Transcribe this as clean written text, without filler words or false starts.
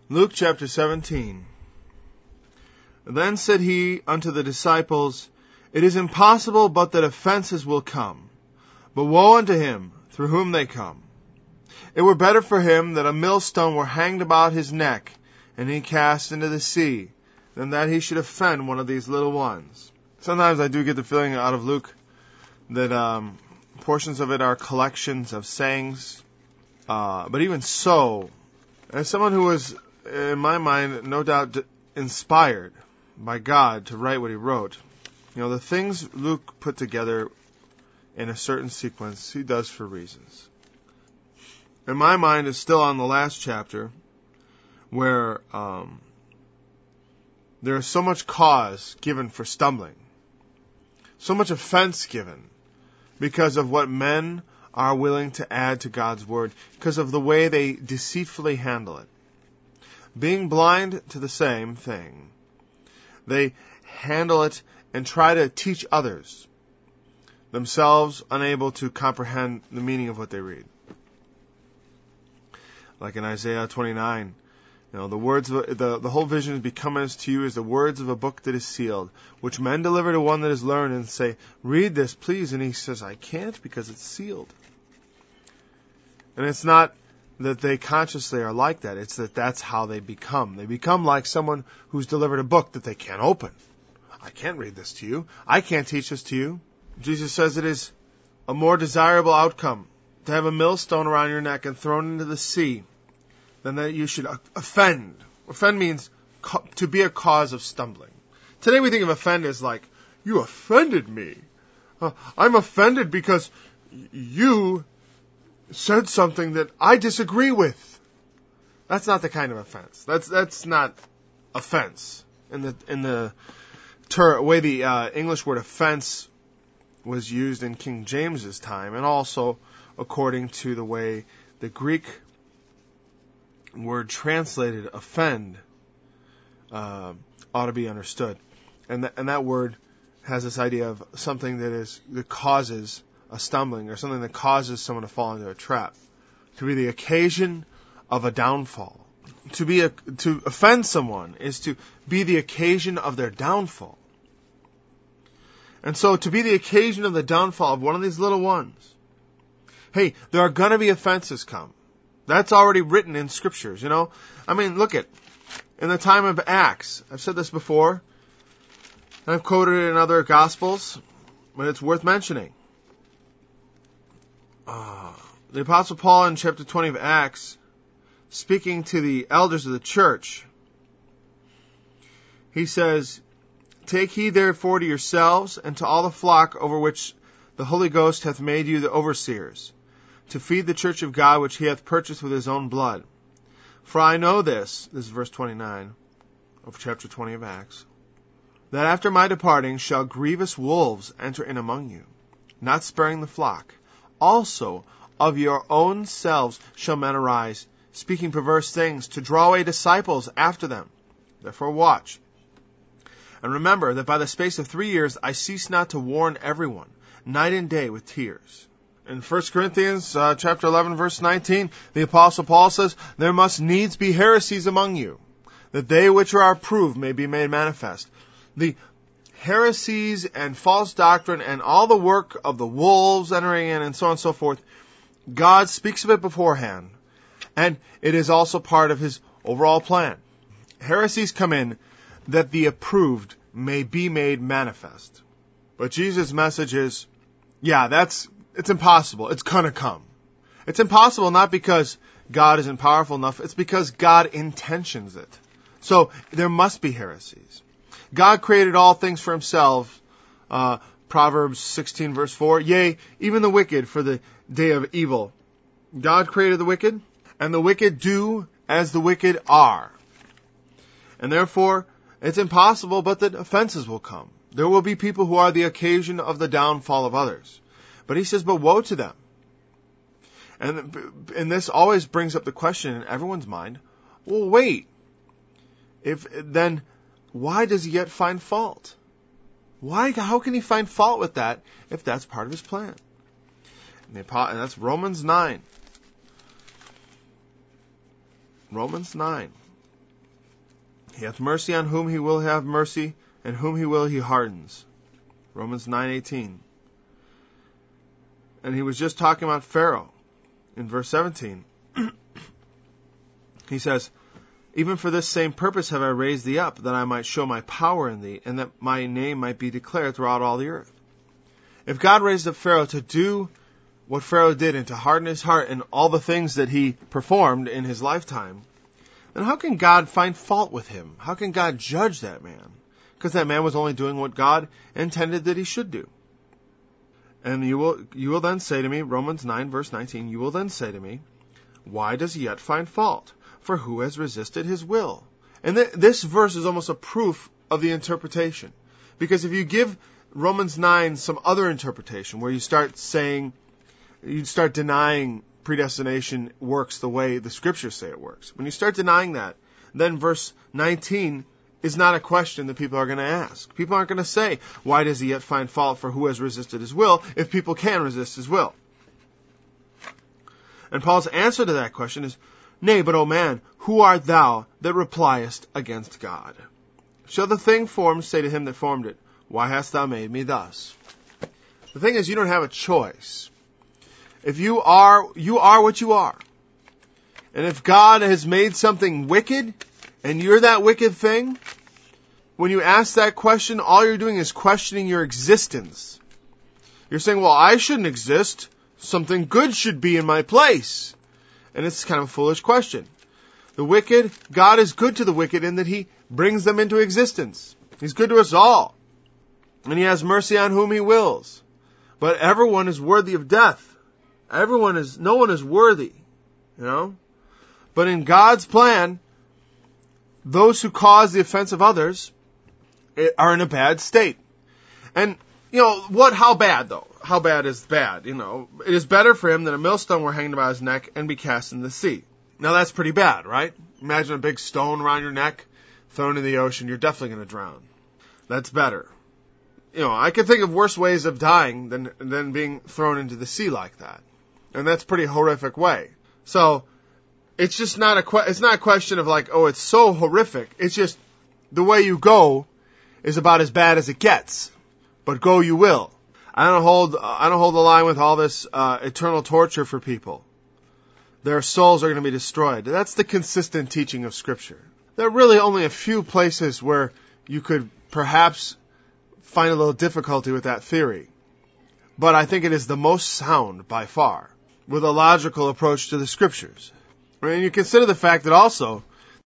Luke chapter 17. Then said he unto the disciples, It is impossible but that offenses will come. But woe unto him through whom they come. It were better for him that a millstone were hanged about his neck, and he cast into the sea, than that he should offend one of these little ones. Sometimes I do get the feeling out of Luke that portions of it are collections of sayings. But even so, as someone who was, in my mind, no doubt inspired by God to write what he wrote, the things Luke put together in a certain sequence, he does for reasons. And my mind is still on the last chapter, where there is so much cause given for stumbling, so much offense given, because of what men are willing to add to God's word, because of the way they deceitfully handle it. Being blind to the same thing, they handle it and try to teach others, themselves unable to comprehend the meaning of what they read. Like in Isaiah 29, the words of the whole vision is become as to you as the words of a book that is sealed, which men deliver to one that is learned and say, Read this, please. And he says, I can't because it's sealed. And it's not that they consciously are like that. It's that that's how they become. They become like someone who's delivered a book that they can't open. I can't read this to you. I can't teach this to you. Jesus says it is a more desirable outcome to have a millstone around your neck and thrown into the sea than that you should offend. Offend means to be a cause of stumbling. Today we think of offend as like, you offended me. I'm offended because you said something that I disagree with. That's not the kind of offense. That's not offense. In the way the English word offense was used in King James's time, and also according to the way the Greek word translated offend ought to be understood. And that word has this idea of something that causes a stumbling, or something that causes someone to fall into a trap. To be the occasion of a downfall. To offend someone is to be the occasion of their downfall. And so to be the occasion of the downfall of one of these little ones, hey, there are going to be offenses come. That's already written in scriptures, I mean, look at, in the time of Acts, I've said this before, and I've quoted it in other Gospels, but it's worth mentioning. The Apostle Paul in chapter 20 of Acts, speaking to the elders of the church, he says, Take heed therefore to yourselves and to all the flock over which the Holy Ghost hath made you the overseers, to feed the church of God which he hath purchased with his own blood. For I know this is verse 29 of chapter 20 of Acts, that after my departing shall grievous wolves enter in among you, not sparing the flock. Also of your own selves shall men arise, speaking perverse things, to draw away disciples after them. Therefore watch. And remember that by the space of 3 years I cease not to warn everyone, night and day with tears. In 1 Corinthians chapter 11, verse 19, the Apostle Paul says, There must needs be heresies among you, that they which are approved may be made manifest. The heresies and false doctrine and all the work of the wolves entering in and so on and so forth, God speaks of it beforehand, and it is also part of his overall plan. Heresies come in that the approved may be made manifest. But Jesus' message is, it's impossible. It's gonna come. It's impossible not because God isn't powerful enough. It's because God intentions it. So there must be heresies. God created all things for himself. Proverbs 16 verse 4. Yea, even the wicked for the day of evil. God created the wicked, and the wicked do as the wicked are. And therefore, it's impossible but that offenses will come. There will be people who are the occasion of the downfall of others. But he says, but woe to them. And this always brings up the question in everyone's mind, well, wait. Then why does he yet find fault? How can he find fault with that if that's part of his plan? And that's Romans 9. Romans 9. He hath mercy on whom he will have mercy, and whom he will he hardens. Romans 9:18. And he was just talking about Pharaoh in verse 17. He says, even for this same purpose have I raised thee up, that I might show my power in thee, and that my name might be declared throughout all the earth. If God raised up Pharaoh to do what Pharaoh did and to harden his heart and all the things that he performed in his lifetime, then how can God find fault with him? How can God judge that man? Because that man was only doing what God intended that he should do. And you will then say to me, Romans 9 verse 19, you will then say to me, why does he yet find fault? For who has resisted his will? And this verse is almost a proof of the interpretation. Because if you give Romans 9 some other interpretation, where you start denying predestination works the way the scriptures say it works. When you start denying that, then verse 19 is not a question that people are going to ask. People aren't going to say, why does he yet find fault for who has resisted his will, if people can resist his will? And Paul's answer to that question is, nay, but, O man, who art thou that repliest against God? Shall the thing formed say to him that formed it, why hast thou made me thus? The thing is, you don't have a choice. If you are what you are. And if God has made something wicked, and you're that wicked thing, when you ask that question, all you're doing is questioning your existence. You're saying, well, I shouldn't exist. Something good should be in my place. And it's kind of a foolish question. The wicked, God is good to the wicked in that he brings them into existence. He's good to us all. And he has mercy on whom he wills. But everyone is worthy of death. No one is worthy, But in God's plan, those who cause the offense of others are in a bad state. And, how bad though? How bad is bad? It is better for him that a millstone were hanged about his neck and be cast in the sea. Now that's pretty bad, right? Imagine a big stone around your neck, thrown in the ocean, you're definitely going to drown. That's better. I can think of worse ways of dying than being thrown into the sea like that. And that's a pretty horrific way. So, it's just not it's not a question of like, oh, it's so horrific. It's just the way you go is about as bad as it gets. But go you will. I don't hold the line with all this eternal torture for people. Their souls are going to be destroyed. That's the consistent teaching of Scripture. There are really only a few places where you could perhaps find a little difficulty with that theory. But I think it is the most sound by far, with a logical approach to the Scriptures. And you consider the fact that also